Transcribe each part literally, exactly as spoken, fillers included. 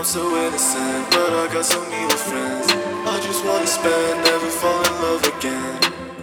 so innocent, but I got so many friends. I just wanna spend, never fall in love again.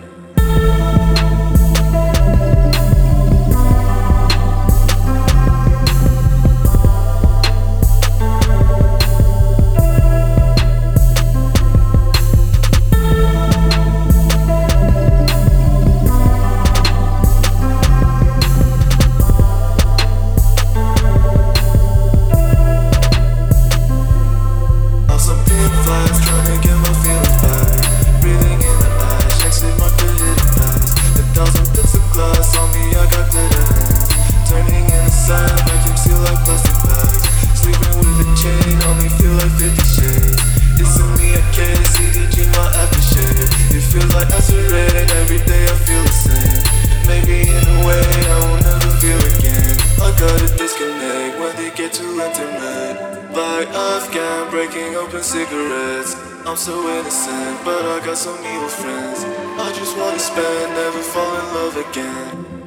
Too intimate, like Afghan breaking open cigarettes. I'm so innocent, but I got so many friends. I just wanna spend, never fall in love again.